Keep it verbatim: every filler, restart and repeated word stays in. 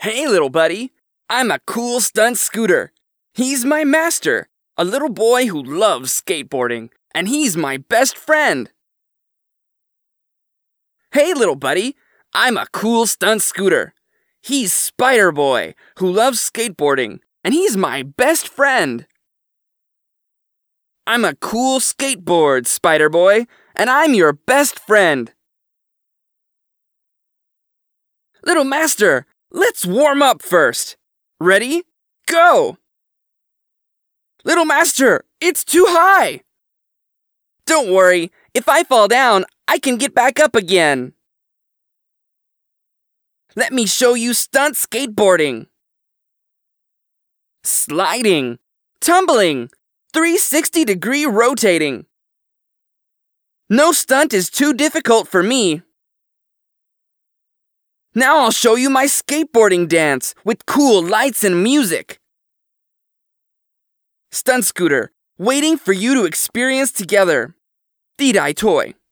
Hey, little buddy. I'm a cool stunt scooter. He's my master, a little boy who loves skateboarding, and he's my best friend. Hey, little buddy. I'm a cool stunt scooter. He's Spider Boy, who loves skateboarding, and he's my best friend. I'm a cool skateboard, Spider Boy, and I'm your best friend. Little master, let's warm up first. Ready? Go! Little master, it's too high! Don't worry, if I fall down, I can get back up again. Let me show you stunt skateboarding. Sliding, tumbling, three sixty degree rotating. No stunt is too difficult for me. Now I'll show you my skateboarding dance with cool lights and music. Stunt scooter, waiting for you to experience together. Didai toy.